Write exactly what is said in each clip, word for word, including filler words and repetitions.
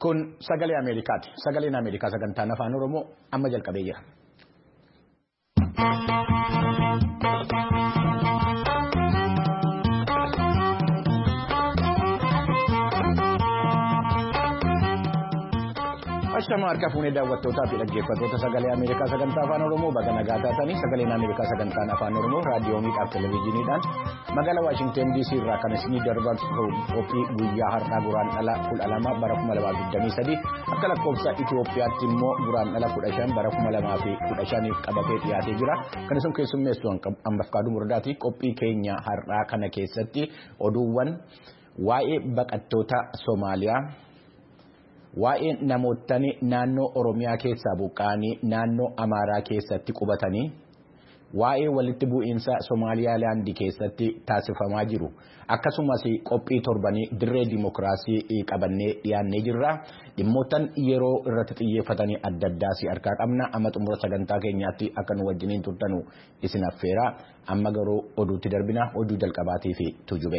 Kun sagalee Ameerikaati. Sagaleen Ameerikaa sagantaan afaan Oromoo amma jalqabee jira. Ashama harka fuunee daawwattootaa fi dhaggeeffattoota sagalee Ameerikaa sagantaa afaan Oromoo baga nagaa taatanii sagaleen Ameerikaa sagantaan afaan Oromoo raadiyooniidhaaf televezyiiniidhaan magaalaa Waashingtan D C irraa kan isinii darbarsu qophii guyyaa har'aa guraandhala kudha lama bara kuma lamaa fi digdamii sadii akka lakkoofsa Itoophiyaatti immoo guraandhala kudha shan bara kuma lamaa fi kudha shaniif qabatee dhiyaatee jira. Kan isin keessummeessu Ambafkaaduu Murdaati. Qophii keenya har'aa kana keessatti oduuwwan waa'ee baqattoota Soomaaliyaa. Waa'ee namootni naannoo Oromiyaa keessaa buqqa'anii naannoo Amaaraa keessatti qubatanii waa'ee walitti bu'iinsa Somaaliyaalaandii keessatti taasifamaa jiru akkasumas qophii torbanii dirree dimokiraasii qabannee dhiyaannee jirra. Dhimmootan yeroo irratti xiyyeeffatanii adda addaa si harkaa qabna. Amma xumura sagantaa keenyaatti akka nu wajjiniin turtanu isin affeera. Amma garuu oduutti darbina. Oduu jalqabaatii fi tujube.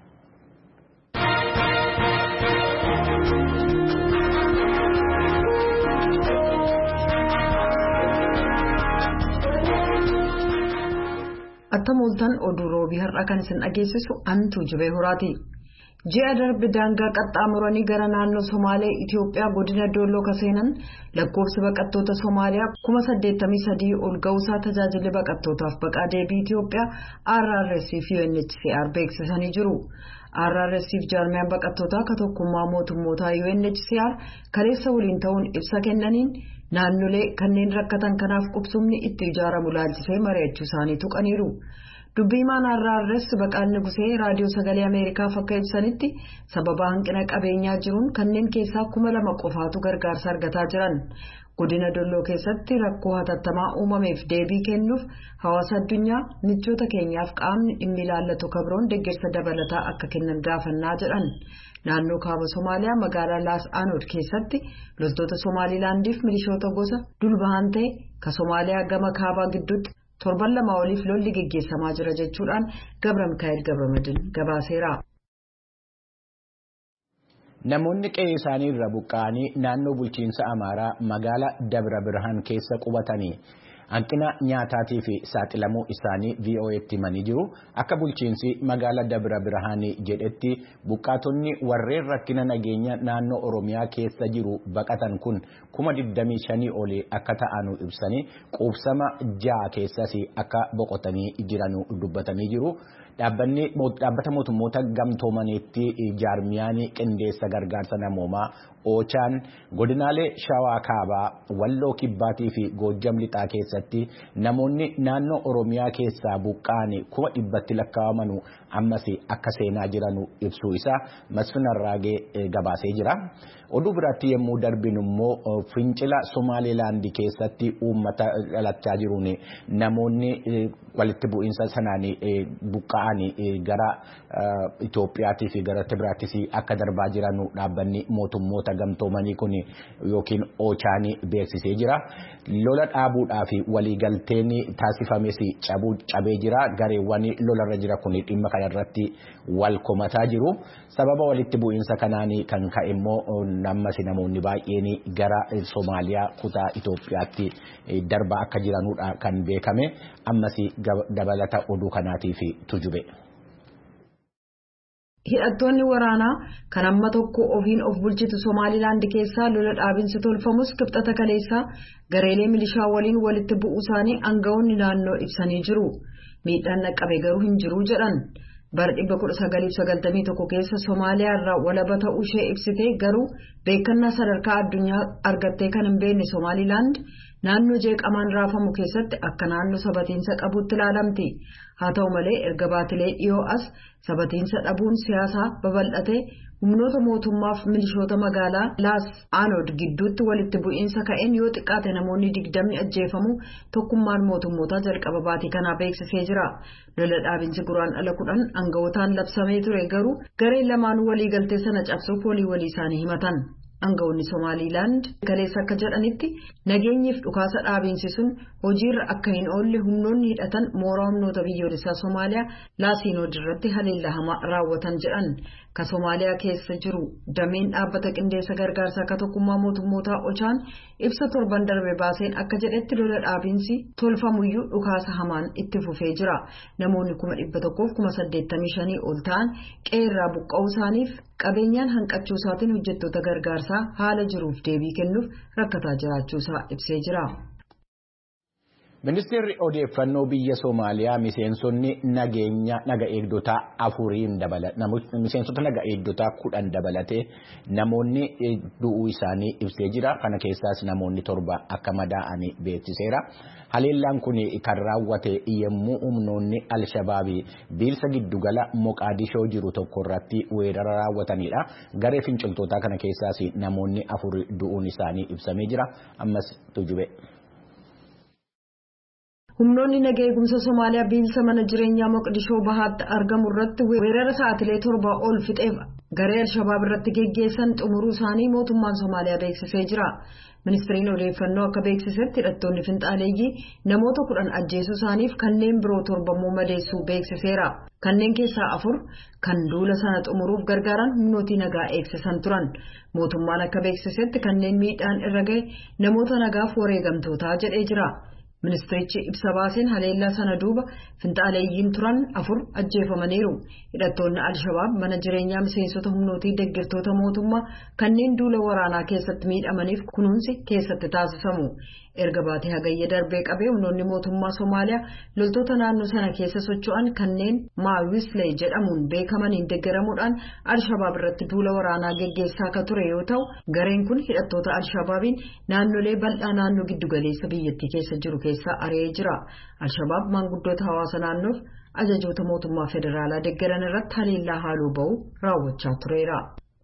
Attamooltan oduu roobii har'aa kan isin dhageessisu antu jibee horaati. Ji'a darbe daangaa qaxxaamuranii gara naannoo Somaalee Itoophiyaa godina Dooloo kaseenan lakkoofsi baqattoota Somaaliyaa kuma saddeettamii sadii ol ga'uusaa tajaajilli baqattootaaf baqaa deebii Itoophiyaa R R S fi U N H C R beeksisanii jiru. R R S fi jaarmiyaan baqattootaa akka tokkummaa mootummootaa U N H C R kaleessa waliin ta'uun ibsa kennaniin naannolee kanneen rakkatan kanaaf qubsumni itti ijaaramu laalchisee mari'achuu isaanii tuqaniiru. Dubbiimaan R R S Baqaal Nugusee raadiyoo sagalee Ameerikaaf akka ibsanitti sababa hanqina qabeenyaa jiruun kanneen keessaa kuma lama qofaatu gargaarsa argataa jiran. Godina Dolloo keessatti rakkoo hatattamaa uumameef deebii kennuuf hawaasa addunyaa michoota keenyaaf qaamni dhimmi ilaallatu kabroon deeggarsa dabalataa akka kennan gaafannaa jedhan. Naannoo kaaba Somaaliyaa magaalaa Laas Aanood keessatti loltoota Somaalilaandiif milishoota gosa dulbahan ta'e ka Somaaliyaa gama kaabaa gidduutti torban lama oliif lolli geggeessamaa jira jechuudhaan Gabra Mikaa'el Gabramadin gabaaseera. Namoonni qe'ee isaanii irra buqqa'anii naannoo bulchiinsa Amaaraa magaalaa Dabra Birhaan keessa qubatanii hanqina nyaataatii fi saaxilamuu isaanii V O A'tti himanii jiru. Akka bulchiinsi magaalaa Dabra Birhaan jedhetti buqqaatonni warreen rakkina nageenya naannoo Oromiyaa keessa jiru baqatan kun kuma digdamii shanii olii akka ta'anu ibsanii quubsama ja'a keessas akka boqotanii jiran dubbatanii jiru. Dhaabbanni dhaabbata mootummoota gamtoomaniitti jaarmiyaan qindeessa gargaarsa namoomaa Oochaan godinaalee Shawaa Kaabaa, Walloo Kibbaatii fi Goojjam Lixaa keessatti namoonni naannoo Oromiyaa keessaa buqqa'anii kuma dhibbatti lakkaa'amanu ammas akka seenaa jiran ibsuu isaa Masfin Arraagee gabaasee jira. Oduu biraatti yommuu darbinu immoo fincila Somaalilaandii keessatti uummata dhalachaa jiruun namoonni walitti bu'iinsa sanaan buqqa'anii gara Itoophiyaatii fi gara Tigraayis akka darbaa jiran dhaabbanni mootummoota gamtoomanii kun yookiin Oochaanii beeksisee jira. Lola dhaabuudhaa fi waliigalteen taasifames cabee jira. Gareewwan lolarra jira kun dhimma kanarratti wal komataa jiru. Sababa walitti bu'iinsa kanaan kan ka'e immoo ammas namoonni baay'een gara Soomaaliyaa kutaa Itoophiyaatti darbaa akka jiranudha kan beekame. Ammas dabalata oduu kanaatiif tujube. Hidhattoonni waraanaa kan amma tokko ofiin of bulchitu Somaalilaand keessaa lola dhaabinsi tolfamus kibxata kaleessaa gareelee milishaa waliin walitti bu'uu isaanii aangawoonni naannoo ibsanii jiru. Miidhaan dhaqqabe garuu hin jiru jedhan. Bara dhibba kudha sagalii fi sagaltamii tokko keessa Somaaliyaa irraa walaba ta'uu ishee ibsitee garuu beekannaa sadarkaa addunyaa argattee kan hin beekne Somaalilaand naannoo jeeqamaan raafamu keessatti akka naannoo sabatiinsa qabuutti ilaalamti. Haa ta'u malee erga baatilee dhiyoo as sabatiinsa dhabuun siyaasaa babal'atee humnoota mootummaaf milishoota magaalaa Laas Aanood gidduutti walitti bu'iinsa ka'een yoo xiqqaate namoonni digdamni ajjeefamu tokkummaan mootummootaa jalqaba baatii kanaa beeksisee jira. Lola dhaabinsi guraandhala kudhan aangawotaan labsamee ture garuu gareen lamaan waliigaltee sana cabsuuf walii walii isaanii himatan. Aangawoonni Somaalilaand kaleessa akka jedhanitti nageenyiif dhukaasa dhaabinsi sun hojiirra akka hin oolle humnoonni hidhatan mooraa humnoota biyyoolessaa Somaaliyaa Laas Aanood irratti haleellaa hamaa raawwatan jedhan. ka Somaaliyaa keessa jiru dameen dhaabbata qindeessa gargaarsa akka tokkummaa mootummootaa Ochaan ibsa torban darbe baaseen akka jedhetti lola dhaabiinsi tolfamuyyuu dhukaasa hamaan itti fufee jira. Namoonni kuma dhibba tokkoof kuma saddeettamii shanii ol ta'an qeerraa buqqa'uu isaaniif qabeenyaan hanqachuu isaatiin hojjettoota gargaarsaa haala jiruuf deebii kennuuf rakkataa jiraachuusaa ibsee jira. Ministeerri odeeffannoo biyya Somaaliyaa miseensonni nageenya naga eegdotaa afuriin dabalate miseensota naga eegdotaa kudhan dabalatee namoonni du'uu isaanii ibsee jira. Kana keessaas namoonni torba akka madaa'anii beeksiseera. Haleellaan kun kan raawwate yommuu humnoonni Alshabaabii biilsa giddugala Moqaadishoo jiru tokko irratti weerara raawwatanidha. Garee finciltootaa kana keessaas namoonni afur du'uun isaanii ibsamee jira. Ammas tujube. Humnoonni nagaa eegumsa Somaaliyaa biilsa mana jireenyaa Moqdishoo bahaatti argamu irratti weerara sa'aatilee torba ol fixeef garee Alshabaab irratti geggeessan xumuruu isaanii mootummaan Somaaliyaa beeksisee jira. Ministeerri odeeffannoo akka beeksisetti hidhattoonni finxaaleeyyii namoota kudhan ajjeesuu isaaniif kanneen biroo torbammoo madeessuu beeksiseera. Kanneen keessaa afur kan duula sana xumuruuf gargaaran humnooti nagaa eegsisan turan. Mootummaan akka beeksisetti kanneen miidhaan irra gahe namoota nagaaf wareegamtootaa jedhee jira. Ministeerichi ibsa baaseen haleellaa sana duuba finxaaleeyyiin turan afur ajjeefamaniiru. Hidhattoonni Alshabaab mana jireenyaa miseensota humnootii deeggartoota mootummaa kanneen duula waraanaa keessatti miidhamaniif kunuunsi keessatti taasisamu. Erga baatee hagayya darbee qabee humnoonni mootummaa Somaaliyaa loltoota naannoo sana keessa socho'an kanneen Maawislee jedhamuun beekamaniin deeggaramuudhaan Alshabaab irratti duula waraanaa geggeessaa akka ture yoo ta'u, gareen kun hidhattoota Alshabaabiin naannolee bal'aa naannoo giddugaleessa biyyattii keessa jiru keessaa ari'ee jira. Alshabaab maanguddoota hawaasa naannoof ajajoota mootummaa federaalaa deeggaran irratti haleellaa haaloo ba'u raawwachaa tureera.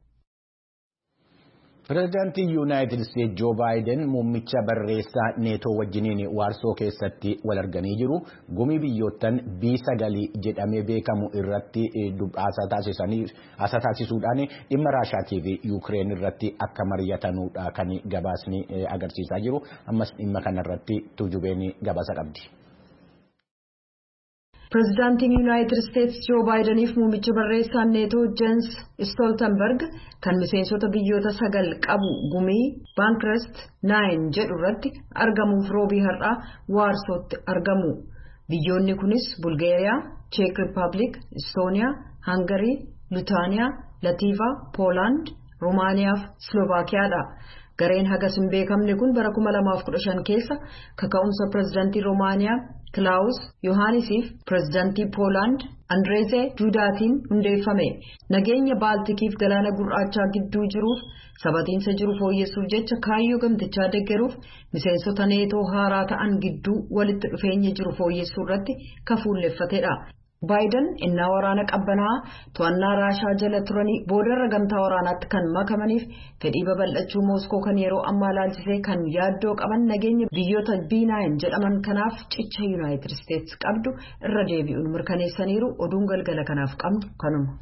Pireezidaantii Yuunaayitid Isteetsi Joo Baayiden muummicha barreessaa neetoo wajjiniin waarsoo keessatti wal arganii jiru. Gumii biyyoottan bii sagalii jedhamee beekamu irratti haasaa taasisuudhaan dhimma Raashaatii fi Yuukireen irratti akka mari'atanuudha kan gabaasni agarsiisaa jiru. Ammas dhimma kanarratti tujubeen gabaasa qabdi. Pireezidaantiin Yuunaayitid Isteetsi Joo Baayideniif muummicha barreessaan neetoo Jeens Stoltenberg kan miseensota biyyoota sagal qabu gumii Bankrest naayin jedhu irratti argamuuf roobii har'aa waarsootti argamu. Biyyoonni kunis Bulgeeriyaa, Cheek Rippaabilik, Istooniyaa, Hangarii, Lutaaniyaa, Latiivaa, Poolaand, Rumaaniyaa fi Slovaakiyaadha. Gareen hagas hin beekamne kun bara kuma lamaaf kudha shan keessa kaka'umsa pireezidaantii Rumaaniyaa Kilaawus Yohaanisiif pireezidaantii Poolaand Andreezee Duudaatiin hundeeffame. Nageenya Baaltikiif galaana gurraachaa gidduu jiruuf sabatiinsa jiru fooyyessuuf jecha kaayyoo gamtichaa deeggaruuf miseensota neetoo haaraa ta'an gidduu walitti dhufeenya jiru fooyyessuu irratti kafuulleeffatedha. Baayiden innaa waraana qabbanaa to'annaa Raashaa jala turanii boodarra gamtaa waraanaatti kan makamaniif fedhii babal'achuu Mooskoo kan yeroo ammaa ilaalchisee kan yaaddoo qaban nageenya biyyoota bii naayin jedhaman kanaaf cicha Yuunaayitid Isteetsi qabdu irra deebi'uun mirkaneessaniiru. Oduun galgala kanaaf qabnu kanuma.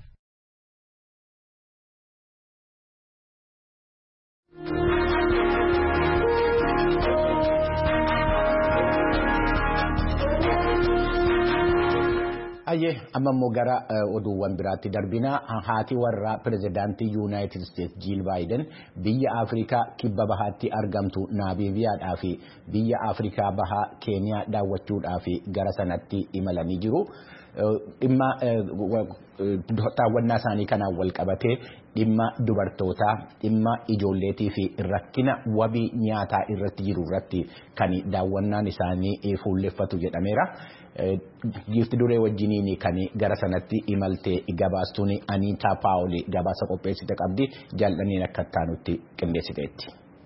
Ayyee amma immoo gara oduuwwan biraatti darbina. Haati warraa pireezidaantii Yuunaayitid Isteetsi Jiil Baayiden biyya Afrikaa kibba bahaatti argamtu Naabiibiyaadhaa fi biyya Afrikaa bahaa Keeniyaa daawwachuudhaaf gara sanatti imalanii jiru. Dhimma daawwannaa isaanii kanaan wal qabatee dhimma dubartootaa, dhimma ijoolleetii fi rakkina wabii nyaataa irratti jiru irratti kan daawwannaan isaanii fuulleffatu jedhameera. Giifti duree wajjiniin kan gara sanatti imalte gabaastuun Aniitaa Paawulii gabaasa qopheessite qabdi. Jaalladhaniin akka taanutti qindeessiteetti.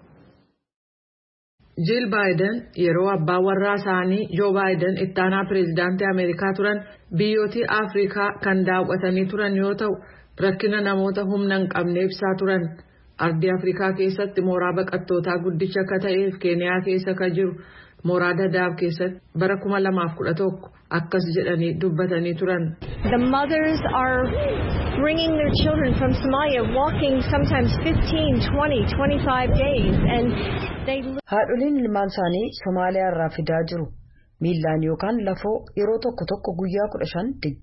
Jiil Baayiden yeroo abbaa warraa isaanii Joo Baayiden ittaanaa pireezidaantii Ameerikaa turan biyyooti Afrikaa kan daawwatanii turan yoo ta'u rakkina namoota humna hin qabne ibsaa turan. Ardii Afrikaa keessatti mooraa baqattootaa guddicha akka ta'eef Keeniyaa keessa kan jiru mooraa Dadaab keessatti bara kuma lamaaf kudha tokko akkas jedhanii dubbatanii turan. The mothers are bringing their children from Somalia walking sometimes fifteen, twenty, twenty-five days and they haadholiin ilmaan isaanii Somaaliyaa irraa fidaa jiru. Miillaan yookaan lafoo yeroo tokko tokko guyyaa kudha shan digdam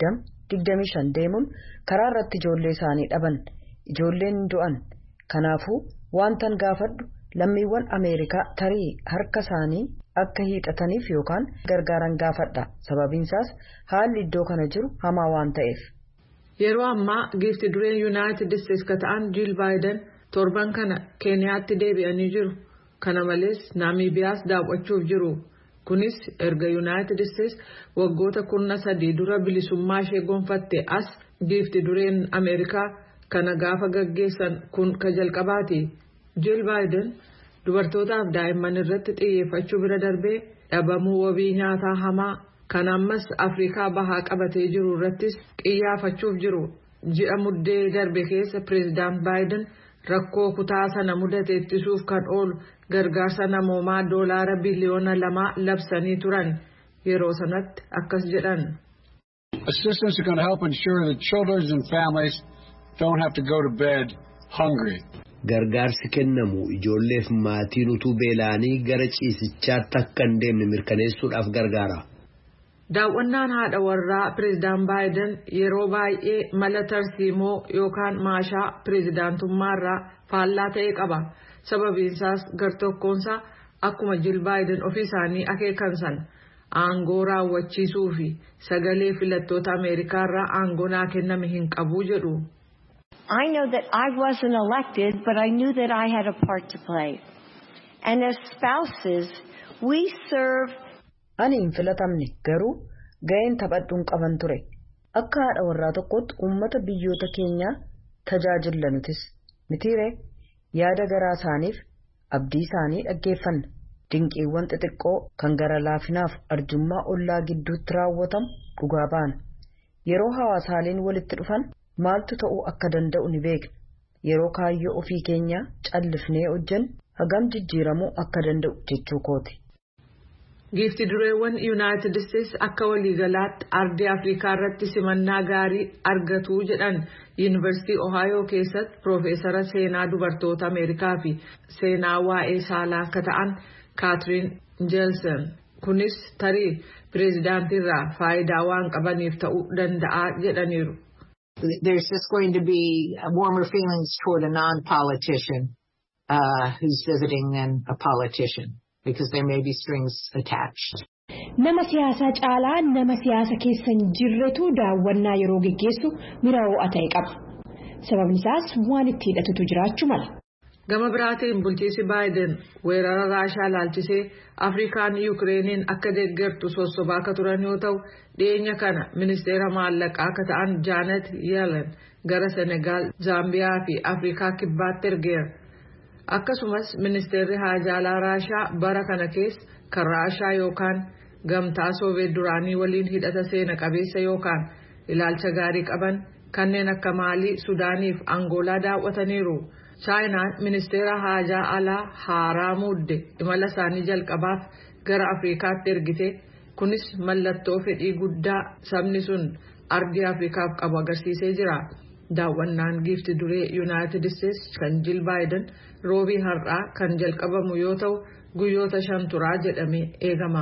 digdamii shan deemuun karaa irratti ijoollee isaanii dhaban. Ijoolleen du'an. Kanaafuu wantan gaafadhu lammiiwwan Ameerikaa tarii harka isaanii akka hiixataniif yookaan gargaaran gaafadha. Sababiinsaas haalli iddoo kana jiru hamaa waan ta'eef. Yeroo ammaa giifti dureen Yuunaayitid Isteetsi ka ta'an Jiil Baayiden torban kana Keeniyaatti deebi'anii jiru. Kana malees Naamiibiyaas daawwachuuf jiru. Kunis erga Yuunaayitid Isteetsi waggoota kurna sadii dura bilisummaa ishee gonfatte as giifti dureen Ameerikaa kana gaafa gaggeessan kun ka jalqabaati. Jiil Baayiden dubartootaaf daa'imman irratti xiyyeeffachuu bira darbee dhabamuu wabii nyaataa hamaa kan ammas Afrikaa bahaa qabatee jiru irrattis qiyyaafachuuf jiru. Ji'a muddee darbe keessa Pireezidaant Baayiden rakkoo kutaa sana mudate ittisuuf kan oolu gargaarsa namoomaa doolaara biliyoona lamaa labsanii turan. Yeroo sanatti akkas jedhan. Assistance is going to help ensure that children and families don't have to go to bed hungry. Gargaarsi kennamu ijoolleef maatiin utuu beela'anii gara ciisichaatti akka hin deemne mirkaneessuudhaaf gargaara. Daawwannaan haadha warraa Pireezidaant Baayiden yeroo baay'ee mala tarsiimoo yookaan maashaa pireezidaantummaarraa faallaa ta'e qaba. Sababiinsaas gartokkoonsaa akkuma Jiil Baayiden ofii isaanii akeekan sana aangoo raawwachiisuu fi sagalee filattoota Ameerikaarraa aangoo naa kenname hin qabu jedhu. I know that I wasn't elected, but I knew that I had a part to play. And as spouses, we serve. Ani hin filatamne garuu ga'een taphadhuun qaban ture. Akka haadha warraa tokkotti uummata biyyoota keenyaa tajaajilla nutis. Mitiiree yaada garaa isaaniif abdii isaanii dhaggeeffanna. Dinqiiwwan xixiqqoo kan gara laafinaaf arjummaa ollaa gidduutti raawwatamu dhugaa baana. Yeroo hawaasaaleen walitti dhufan maaltu ta'uu akka danda'u ni beekna. Yeroo kaayyoo ofii keenyaa callifnee hojjennu hagam jijjiiramuu akka danda'u jechuu kooti. Giifti dureewwan Yuunaayitid Isteetsi akka waliigalaatti ardii Afrikaa irratti simannaa gaarii argatu jedhan Yuunivarsiitii Ohaayoo keessatti Piroofeesara seenaa dubartoota Ameerikaa fi seenaa waa'ee saalaa akka ta'an Kaatiriin Jeelsen. Kunis tarii pireezidaantiirraa faayidaa waan qabaniif ta'uu danda'a jedhaniiru. There's just going to be warmer feelings toward a non-politician uh, who's visiting than a politician, because there may be strings attached. Nama siyaasaa caalaa nama siyaasa keessa hin jirretu daawwannaa yeroo geggeessu miraa'oo ta'e qaba. Sababni isaas waan itti hidhatutu jiraachuu mala. Gama biraatiin bulchiinsi Baayiden weerara Raashaa ilaalchisee Afrikaan Yukireeniin akka deeggartu sossobaa akka turan yoo ta'u dhiyeenya kana ministeera maallaqaa akka ta'an Jaanet Yeelen gara Senegaal, Zaambiyaa fi Afrikaa kibbaatti ergeera. Akkasumas ministeerri haajaalaa Raashaa bara kana keessa kan Raashaa yookaan gamtaa Sooviyeet duraanii waliin hidhata seena qabeessa yookaan ilaalcha gaarii qaban kanneen akka Maalii, Sudaanii fi Angoolaa daawwataniiru. Chaayinaan ministeera haajaa alaa haaraa muudde imala isaanii jalqabaaf gara Afrikaatti ergite. Kunis mallattoo fedhii guddaa sabni sun ardii Afrikaaf qabu agarsiisee jira. Daawwannaan giifti duree Yuunaayitid Isteetsi kan Jiil Baayiden roobii har'aa kan jalqabamu yoo ta'u guyyoota shan turaa jedhamee eegama.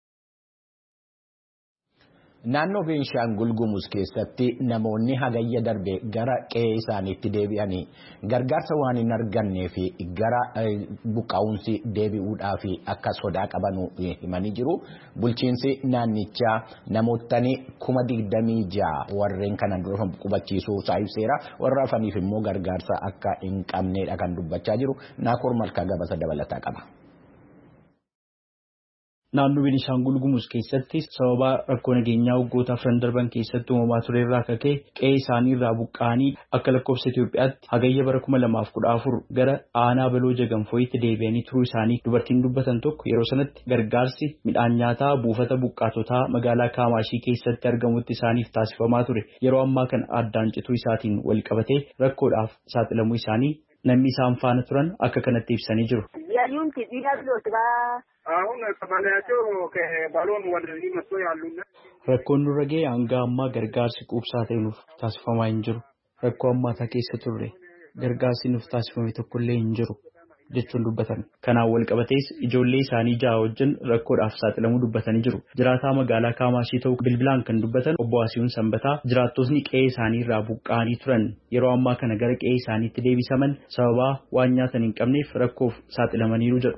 Naannoo Beenshaangul Gumuz keessatti namoonni hagayya darbe gara qe'ee isaaniitti deebi'anii gargaarsa waan hin argannee fi gara buqqaa'umsi deebi'uudhaaf akka sodaa qaban himanii jiru. Bulchiinsi naannichaa namootni kuma digdamii ja'a warreen kanan dura qubachiisuu isaa ibseera. Warra hafaniif immoo gargaarsa akka hin qabneedha kan dubbachaa jiru. Naakoor Malkaa gabaasa dabalataa qaba. Naannoo Beenishaangul Gumuz keessatti sababa rakkoo nageenyaa waggoota afran darban keessatti uumamaa ture irraa ka'ee qe'ee isaanii irraa buqqa'anii akka lakkoofsa Itoophiyaatti hagayya bara kuma lamaaf kudha afur gara aanaa baloo jagamfooyitti deebi'anii turuu isaanii dubartiin dubbatan tokko yeroo sanatti gargaarsi midhaan nyaataa buufata buqqaatotaa magaalaa Kaamaashii keessatti argamutti isaaniif taasifamaa ture. Yeroo ammaa kana addaan cituu isaatiin wal qabatee rakkoodhaaf saaxilamuu isaanii namni isaan faana turan akka kanatti ibsanii jiru. Rakkoon nurra ga'e hanga ammaa gargaarsi quubsaa ta'e nuuf taasifamaa hin jiru. Rakkoo ammaataa keessa turre gargaarsi nuuf taasifame tokkollee hin jiru. jechuun dubbatan. Kanaan wal qabatees ijoollee isaanii ja'a wajjin rakkoodhaaf saaxilamuu dubbatanii jiru. Jiraataa magaalaa Kaamaashii ta'uu bilbilaan kan dubbatan obbo Asiihuun Sanbataa jiraattotni qe'ee isaanii irraa buqqa'anii turan yeroo ammaa kana gara qe'ee isaaniitti deebisaman sababaa waan nyaatan hin qabneef rakkoof saaxilamaniiru jedhu.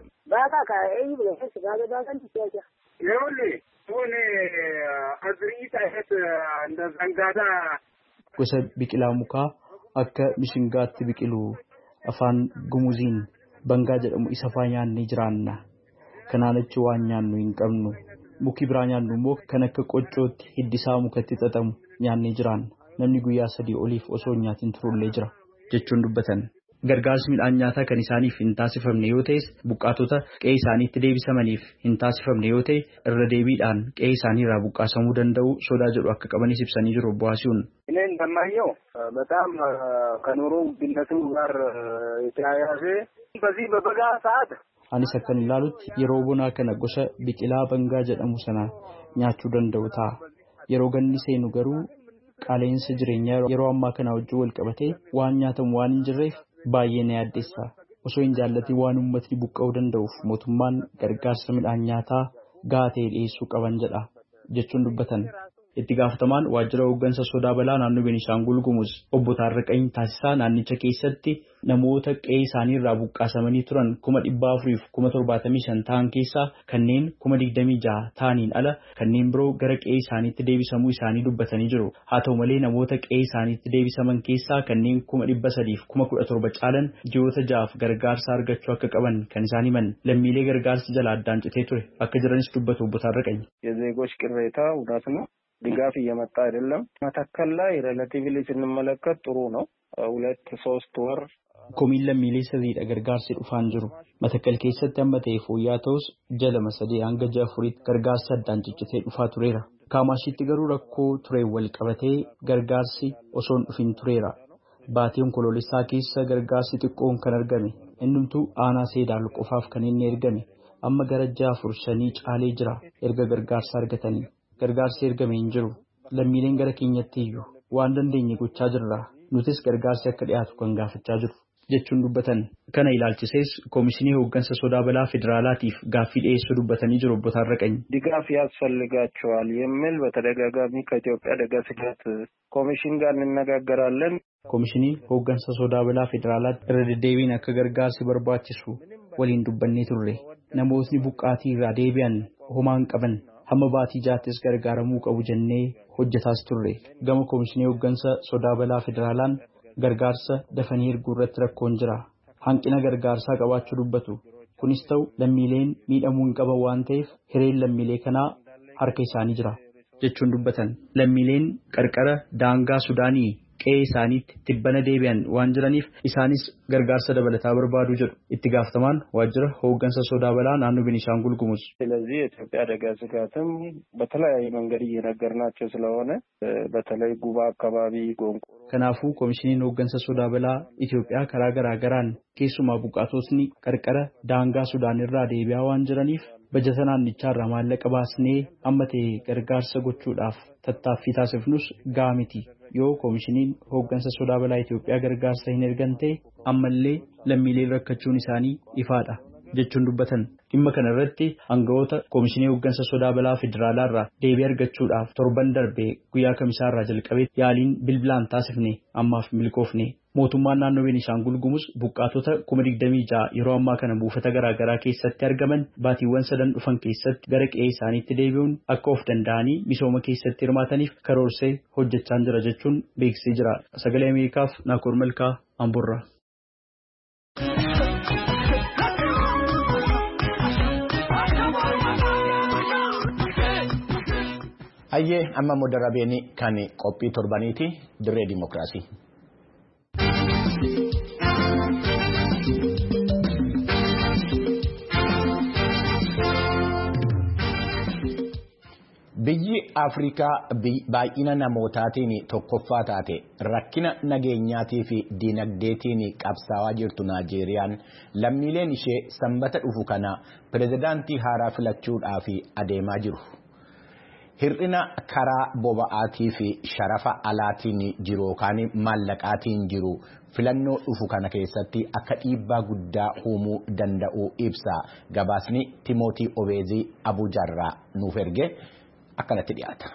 Gosa biqilaa mukaa akka mishingaatti biqilu afaan gumuziin bangaa jedhamu isa faa nyaannee jiraanna. Kanaan achi waan nyaannu hin qabnu. Muki biraa nyaannu immoo kan akka qoccootti hiddisaa mukatti xaxamu nyaannee jiraanna. Namni guyyaa sadii oliif osoo hin nyaatin turullee jira jechuun dubbatan. Gargaarsi midhaan nyaataa kan isaaniif hin taasifamne yoo ta'es buqqaatota qe'ee isaaniitti deebisamaniif hin taasifamne yoo ta'e irra deebiidhaan qe'ee isaanii irraa buqqaasamuu danda'u sodaa jedhu akka qabanis ibsanii jiru obbo Asiihuun. እኔ እንደማየው በጣም ከኑሮ ውድነቱ ጋር የተያያዘ በዚህ በበጋ ሰዓት anis akkan ilaalutti yeroo bonaa kana gosa biqilaa bangaa jedhamu sana nyaachuu danda'u ta'a. Yeroo ganni seenu garuu qaala'insa jireenyaa yeroo ammaa kana wajjin wal qabatee waan nyaatamu waan hin jirreef baay'ee na yaaddeessa. Osoo hin jaallatiin waan uummatni buqqa'uu danda'uuf mootummaan gargaarsa midhaan nyaataa gahaa ta'e dhiyeessuu qaban jedha jechuun dubbatan. Itti gaafatamaan waajjira hooggansa sodaa balaa naannoo Beenishaangul Gumuz obbo Taarraqanii Taasisaa naannicha keessatti namoota qe'ee isaanii irraa buqqaasamanii turan kuma dhibba afuriif kuma torbaatamii shan ta'an keessaa kanneen kuma digdamii jaha ta'aniin ala kanneen biroo gara qe'ee isaaniitti deebisamuu isaanii dubbatanii jiru. Haa ta'u malee namoota qe'ee isaaniitti deebisaman keessaa kanneen kuma dhibba sadiif kuma kudha torba caalan ji'oota ja'aaf gargaarsa argachuu akka qaban kan isaan himan lammiilee gargaarsi jala addaan citee ture akka jiranis dubbatu obbo Taarraqanii. የዜጎች ቅሬታ እውነት ነው። ድጋፍ እየመጣ አይደለም። መተከል ላይ ሪሌቲቭሊ ስንመለከት ጥሩ ነው። ሁለት ሶስት ወር komiin lammiilee sadiidha gargaarsi dhufaan jiru. Matakkal keessatti amma ta'e fooyya'aa ta'us jalama sadii hanga ja'a afuriitti gargaarsi addaan ciccitee dhufaa tureera. Kaamaashiitti garuu rakkoo tureen wal qabatee gargaarsi osoon dhufin tureera. Baatii onkoloolessaa keessa gargaarsi xiqqoon kan argame innumtuu aanaa seedaal qofaaf kan inni ergame amma gara ja'a afur shanii caalee jira erga gargaarsa argatanii. Gargaarsi ergame hin jiru. Lammiileen gara keenyatti iyyuu waan dandeenye gochaa jirra. Nutis gargaarsi akka dhiyaatu kan gaafachaa jiru jechuun dubbatan. Kana ilaalchisees Koomishinii Hooggansa Sodaa Balaa Federaalaatiif gaaffii dhiyeessuu dubbatanii jiru obbo Taarraqanii. ድጋፍ ያስፈልጋቸዋል የሚል በተደጋጋሚ ከኢትዮጵያ አደጋ ስጋት ኮሚሽን ጋር እንነጋገራለን። Koomishinii Hooggansa Sodaa Balaa Federaalaatti irra deddeebiin akka gargaarsi barbaachisu waliin dubbannee turre. Namootni buqqaatii irraa deebi'an homaa hin qaban. Hamma baatii jaattis gargaaramuu qabu jennee hojjetaas turre. Gama Koomishinii Hooggansa Sodaa Balaa Federaalaan gargaarsa dafanii erguu irratti rakkoon jira. Hanqina gargaarsaa qabaachuu dubbatu. Kunis ta'u lammiileen miidhamuu hin qaban waan ta'eef hireen lammiilee kanaa harka isaanii jira jechuun dubbatan. Lammiileen qarqara daangaa Sudaanii qe'ee isaaniitti tibbana deebi'an waan jiraniif isaanis gargaarsa dabalataa barbaadu jedhu itti gaafatamaan waajjira hooggansa sodaa balaa naannoo Beenishaangul Gumuz. ስለዚህ የኢትዮጵያ አደጋ ስጋትም በተለያየ መንገድ እየነገርናቸው ስለሆነ በተለይ ጉባ አካባቢ ጎንቆ Kanaafuu koomishiniin hooggansa sodaa balaa Itoophiyaa karaa garaa garaan keessumaa buqqaatotni qarqara daangaa Sudaan irraa deebi'aa waan jiraniif bajata naannichaa irraa maallaqa baasnee amma ta'e gargaarsa gochuudhaaf tattaaffii taasifnus gahaa miti. Yoo koomishiniin hooggansa sodaa balaa Itoophiyaa gargaarsa hin ergan ta'e ammallee lammiileen rakkachuun isaanii ifaadha jechuun dubbatan. Dhimma kana irratti aangawoota koomishinii hooggansa sodaa balaa federaalaa irraa deebii argachuudhaaf torban darbee guyyaa kamisaa irraa jalqabee yaaliin bilbilaan taasifne ammaaf milkoofne. Mootummaan naannoo Beenishaangul Gumuz buqqaatota kuma digdamii ja'a yeroo ammaa kana buufata garaa garaa keessatti argaman baatiiwwan sadan dhufan keessatti gara qe'ee isaaniitti deebi'uun akka of danda'anii misooma keessatti hirmaataniif karoorsee hojjechaa jira jechuun beeksisee jira. Sagalee Ameerikaaf Naakoor Malkaa Amborraa. Ayyee amma modarabeeni kan qophii torbaniiti dirree dimokiraasii. Biyyi Afrikaa baay'ina namootaatiin tokkoffaa taate rakkina nageenyaatii fi diinagdeetiin qabsaawaa jirtu Naajeeriyaan lammiileen ishee sanbata dhufu kana pirezidaantii haaraa filachuudhaaf adeemaa jiru. Hir'ina karaa boba'aatii fi sharafa alaatiin jiru yookaan maallaqaatiin jiru filannoo dhufu kana keessatti akka dhiibbaa guddaa uumuu danda'u ibsa. Gabaasni Timootii Obeezii Abuujaarraa nuuf erge akkanatti dhiyaata.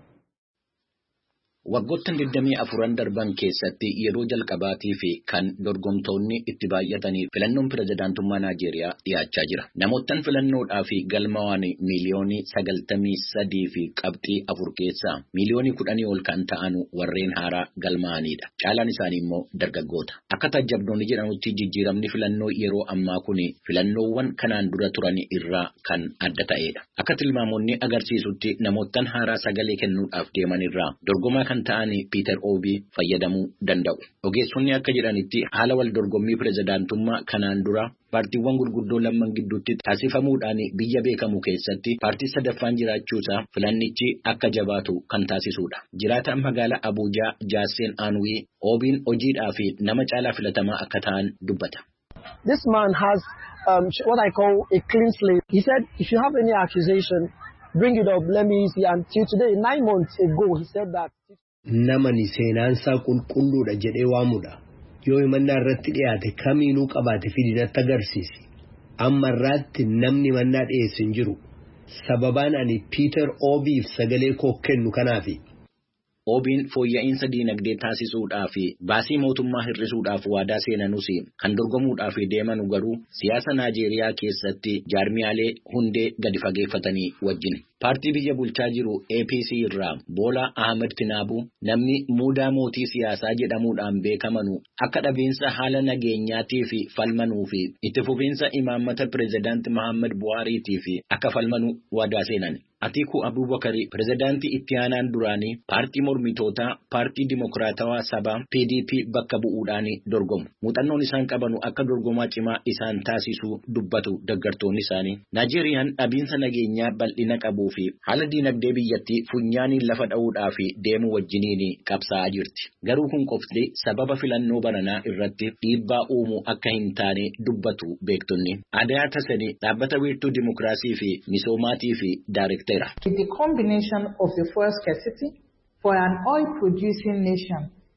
Waggoottan digdamii afuran darban keessatti yeroo jalqabaatii fi kan dorgomtoonni itti baay'atanii filannoon pirezidaantummaa Naajeeriyaa dhiyaachaa jira. Namoottan filannoodhaa fi galmaawwan miiliyoonii sagaltamii sadii fi qabxii afur keessaa miiliyoonii kudhanii ol kan ta'an warreen haaraa galmaa'anidha. Caalaan isaanii immoo dargaggoota. Akka taajjabdoonni jedhanutti jijjiiramni filannoo yeroo ammaa kun filannoowwan kanaan dura turan irraa kan adda ta'edha. Akka tilmaamoonni agarsiisutti namoottan haaraa sagalee kennuudhaaf deeman irraa dorgomaa kan ta'an Piiter Oobii fayyadamuu danda'u. Ogeessonni akka jedhanitti haala wal dorgommii pirezidaantummaa kanaan dura paartiiwwan gurguddoo lamman gidduutti taasifamuudhaan biyya beekamu keessatti paartii sadaffaan jiraachuusaa filannichi akka jabaatu kan taasisudha. Jiraataan magaalaa Abuujaa Jaarseen Aanwii Oobiin hojiidhaa fi nama caalaa filatamaa akka ta'an dubbata. This man has um, what I call a clean slate. He said, if you have any accusation, bring it up, let me see. Until today, nine months ago, he said that. Namani seenaansaa qulqulluudha jedhee waamudha. Yoo himannaa irratti dhiyaate kamiinuu qabaate fidinatti agarsiisi. Amma irraatti namni himannaa dhiyeesse hin jiru. Sababaan ani Piiter Oobiif sagalee koo kennu kanaafi. Oobiin fooyya'insa diinagdee taasisuudhaa fi baasii mootummaa hir'isuudhaaf waadaa seenanus kan dorgomuudhaaf deemanu garuu siyaasa Naajeeriyaa keessatti jaarmiyaalee hundee gadi fageeffatanii wajjin. Paartii biyya bulchaa jiru A P C irraa Boolaa Ahmed Tinaabu namni muudaa mootii siyaasaa jedhamuudhaan beekamanu akka dhabiinsa haala nageenyaatii fi falmanuu fi itti fufiinsa imaammata pirezidaanti Muhammad Buhaariitii fi akka falmanu waadaa seenan. Atiku Abubakar pirezidaantii itti aanaan duraanii paartii mormitootaa paartii dimokiraatawaa sabaa P D P bakka bu'uudhaan dorgomu. Muuxannoon isaan qabanu akka dorgomaa cimaa isaan taasisuu dubbatu deeggartoonni isaanii. Naajeeriyaan dhabiinsa nageenyaa bal'ina qabuu fi haala diinagdee biyyattii funyaaniin lafa dha'uudhaa fi deemu wajjiniin qabsaa'aa jirti. Garuu kun qofti sababa filannoo bananaa irratti dhiibbaa uumuu akka hin taane dubbatu beektonni. Aadaa Tasanii dhaabbata wiirtuu dimokiraasii fi misoomaatii fi daarektara. With the combination of the fuel scarcity for an oil-producing nation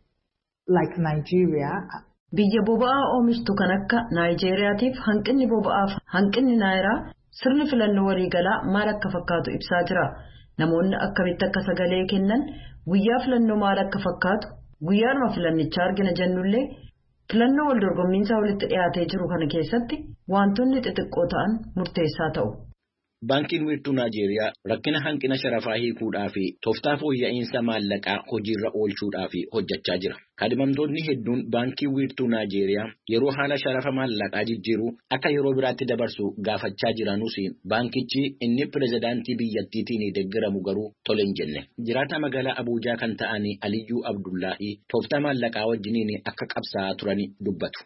like Nigeria. Biyya boba'aa oomishtu kan akka Naayijeeriyaatiif hanqinni boba'aaf hanqinni naayiraa sirni filannoo waliigalaa maal akka fakkaatu ibsaa jira. Namoonni akkamitti akka sagalee kennan guyyaa filannoo maal akka fakkaatu guyyaanuma filannichaa argina jennullee filannoo wal dorgommiinsaa walitti dhiyaatee jiru kana keessatti wantoonni xixiqqoo ta'an murteessaa ta'u. Baankiin wiirtuu Naajeeriyaa rakkina hanqina sharafaa hiikuudhaa fi tooftaa fooyya'insa maallaqaa hojiirra oolchuudhaa fi hojjechaa jira. Kaadhimamtoonni hedduun baankii wiirtuu Naajeeriyaa yeroo haala sharafa maallaqaa jijjiiruu akka yeroo biraatti dabarsu gaafachaa jiranus baankichi inni pirezidaantii biyyattiitiin deeggaramu garuu tole hin jenne. Jiraataa magaalaa Abuujaa kan ta'an Aliyyuu Abdullaahi tooftaa maallaqaa wajjiniin akka qabsaa'aa turan dubbatu.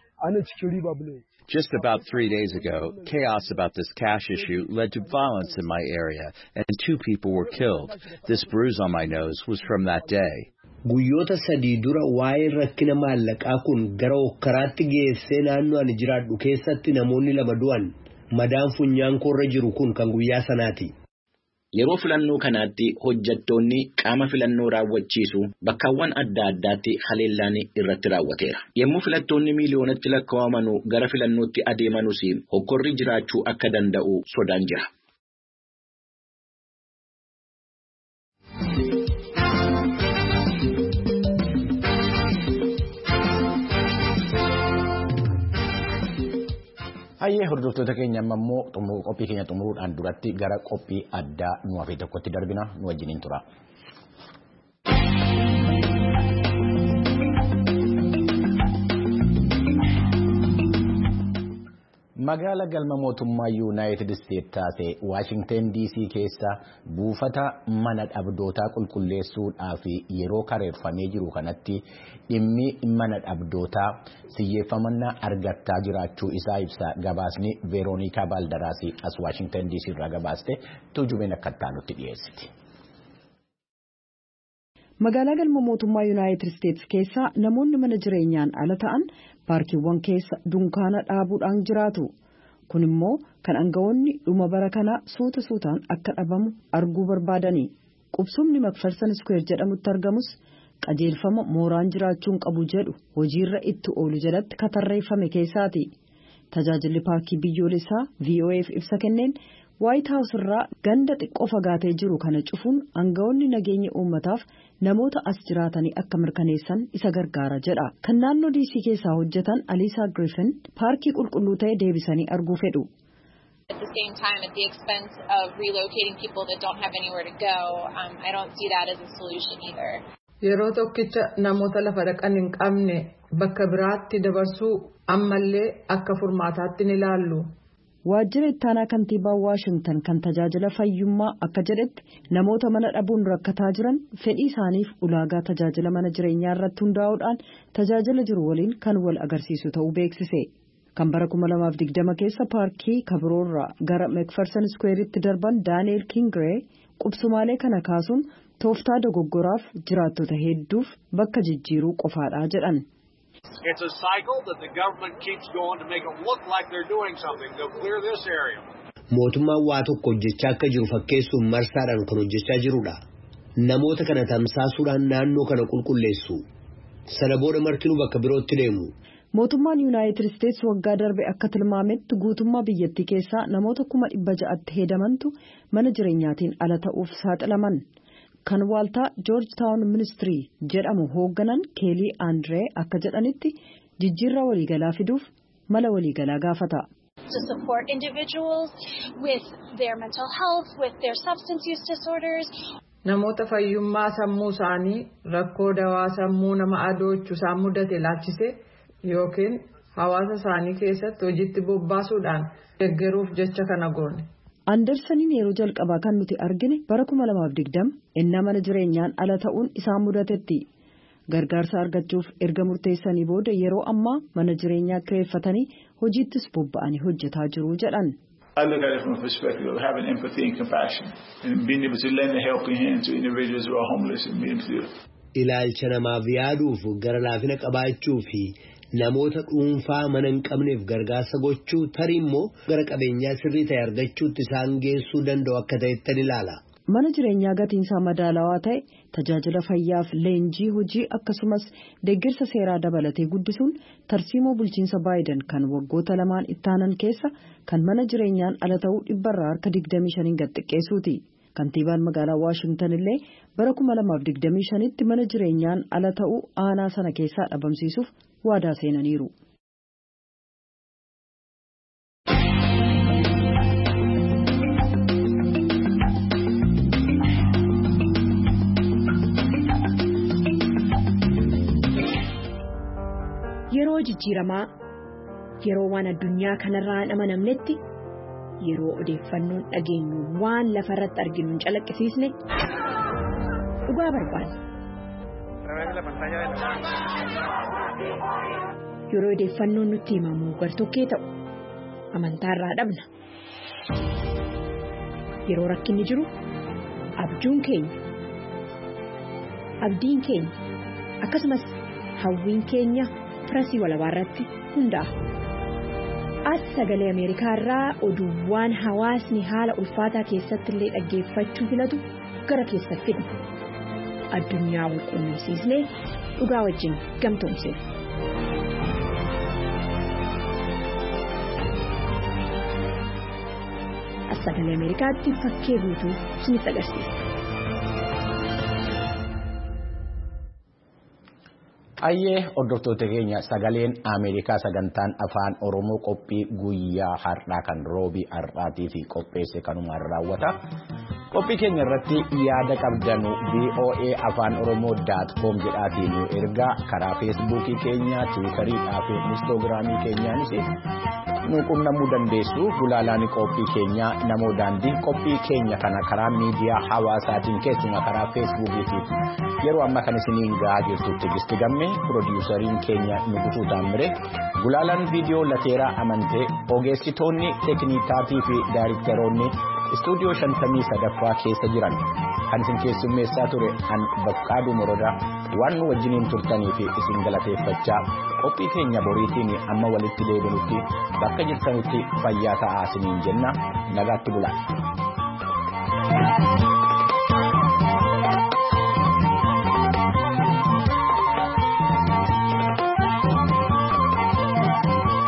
Just about three days ago, chaos about this cash issue led to violence in my area, and two people were killed. This bruise on my nose was from that day. Guyyoota sadii dura waa'ee rakkina maallaqaa kun gara hokkaraatti geessee naannoo ani jiraadhu keessatti namoonni lama du'an. Madaan funyaan koorra jiru kun kan guyyaa sanaati. Yeroo filannoo kanaatti hojjettoonni qaama filannoo raawwachiisu bakkaawwan adda addaatti haleellaan irratti raawwateera. Yommuu filattoonni miiliyoonatti lakkaa'aman gara filannootti adeemanus hokkorri jiraachuu akka danda'u sodaan jira. Hayyee hordoftoota keenya amma immoo qophii keenya xumuruudhaan duratti gara qophii addaa nu hafe tokkotti darbina nu wajjiniin tura. Magaala galma mootummaa Yuunaayitid Isteet taate Waashingten D C keessa buufata mana dhabdootaa qulqulleessuudhaaf yeroo kareeffamee jiru kanatti dhimmi mana dhabdootaa xiyyeeffannaa argachaa jiraachuu isaa ibsa. Gabaasni Veeroonikaa Baaldaraasii as Waashingten D C irraa gabaaste tuujubeen akka taanutti dhiyeessiti. Magaalaa galma mootummaa Yuunaayitid Isteets keessa namoonni mana jireenyaan ala ta'an paarkiiwwan keessa dunkaana dhaabuudhaan jiraatu. kun immoo kan aangawoonni dhuma bara kana suuta suutaan akka dhabamu arguu barbaadanii qubsumni Macpherson Square jedhamutti argamus qajeelfama mooraan jiraachuun qabu jedhu hojiirra itti oolu jalatti katarreeffame keessaati. Tajaajilli paarkii biyyoolessaa V O F ibsa kenneen White House irraa ganda xiqqoo fagaatee jiru kana cufuun aangawoonni nageenya uummataaf namoota as jiraatanii akka mirkaneessan isa gargaara jedha. Kan naannoo D C keessaa hojjetan Alisa Griffin paarkii qulqulluu ta'e deebisanii arguu fedhu. At the same time, at the expense of relocating people that don't have anywhere to go, um, I don't see that as a solution either. Yeroo tokkicha namoota lafa dhaqan hin qabne bakka biraatti dabarsuu ammallee akka furmaataatti ni ilaallu. Waajjira ittaanaa kantiibaa Washington kan tajaajila fayyummaa akka jedhetti namoota mana dhabuun rakkataa jiran fedhii isaaniif ulaagaa tajaajila mana jireenyaa irratti hundaa'uudhaan tajaajila jiru waliin kan wal agarsiisu ta'uu beeksise. Kan bara kuma lamaaf digdama keessa paarkii kabiroorraa gara Macpherson Square'itti darban Daniel Kingray qubsumaalee kana kaasuun tooftaa dogoggoraaf jiraattota hedduuf bakka jijjiiruu qofaadha jedhan. It's a cycle that the government keeps going to make it look like they're doing something. They'll clear this area. Mootummaan waa tokko hojjechaa akka jiru fakkeessuun marsaadhaan kan hojjechaa jirudha. Namoota kana tamsaasuudhaan naannoo kana qulqulleessu. Sana booda martinuu bakka birootti deemu. Mootummaan Yuunaayitid Isteets waggaa darbe akka tilmaametti guutummaa biyyattii keessaa namoota kuma dhibba ja'atti hedamantu mana jireenyaatiin ala ta'uuf saaxilaman. Kan waaltaa Georgetown Ministry jedhamu hoogganan Keelii Andree akka jedhanitti jijjiirraa waliigalaa fiduuf mala waliigalaa gaafata. To support individuals with their mental health, with their substance use disorders. Namoota fayyummaa sammuu isaanii rakkoo dawaa sammuu nama adoochu isaan mudate laachise yookiin hawaasa isaanii keessatti hojiitti bobbaasuudhaan deeggaruuf jecha kana goone. Andersaniin yeroo jalqabaa kan nuti argine bara kuma lamaaf digdama innaa mana jireenyaan ala ta'uun isaan mudatetti. Gargaarsa argachuuf erga murteessanii booda yeroo ammaa mana jireenyaa kireeffatanii hojiittis bobba'anii hojjetaa jiru jedhan. I look at it from a perspective of having empathy and compassion and being able to lend a helping hand to individuals who are homeless and being able to. Ilaalcha namaaf yaaduuf gara laafina qabaachuu fi namoota dhuunfaa mana hin qabneef gargaarsa gochuu tarii immoo gara qabeenyaa sirrii ta'e argachuutti isaan geessuu danda'u akka ta'ettan ilaala. Mana jireenyaa gatiinsaa madaalawaa ta'e tajaajila fayyaaf leenjii hojii akkasumas deeggarsa seeraa dabalatee guddisuun tarsiimoo bulchiinsa Baayiden kan waggoota lamaan ittaanan keessa kan mana jireenyaan ala ta'uu dhibbarraa harka digdamii shaniin gad xiqqeessuuti. Kantiibaan magaalaa Waashingtan illee bara kuma lamaaf digdamii shanitti mana jireenyaan ala ta'uu aanaa sana keessaa dhabamsiisuuf waadaa seenaniiru. Yeroo jijjiiramaa yeroo waan addunyaa kanarraa hin amanamnetti yeroo odeeffannoon dhageenyu waan lafarratti arginu hin calaqqisiisne dhugaa barbaanna. Yeroo odeeffannoon nutti himamu gartokkee ta'u amantaarraa dhabna. Yeroo rakkinni jiru abjuun keenya abdiin keenya akkasumas hawwiin keenya firasii walabaa irratti hundaa'a. As sagalee Ameerikaa irraa oduuwwan hawaasni haala ulfaataa keessatti illee dhaggeeffachuu filatu gara keessatti fidna. Addunyaa wal quunnamsiisnee dhugaa wajjin gamtoomsina. As sagalee Ameerikaatti fakkee guutuu isinitti agarsiisa. Ayyee hordoftoota keenya sagaleen Ameerikaa sagantaan afaan Oromoo qophii guyyaa har'aa kan roobii har'aatii fi qopheesse kanumaan raawwata. Qophii keenya irratti yaada qabdanu V O A afaan oromoo dot com jedhaatiin nu ergaa karaa feesbuukii keenya tiwiitarii fi instaagiraamii keenyaanis nu qunnamuu dandeessu. Gulaalaan qophii keenya namoo daandii qophii keenya kana karaa miidiyaa hawaasaatiin keessumaa karaa feesbuukii yeroo amma kan isiniin gahaa jirtutti gisti gamme piroodiwusariin keenya Nugutuu Taamire gulaalaan viidiyoo Lateeraa Amantee ogeessitoonni teeknikaatii fi daayiriktaroonni istuudiyoo shantamii sadaffaa keessa jiran kan isin keessummeessaa ture an Baqqaaduu Morodaa waan nu wajjiniin turtanii fi isin galateeffachaa qophii keenya boriitiin amma walitti deebinutti bakka jirtanutti fayyaa ta'aa isiniin jenna nagaatti bulaa.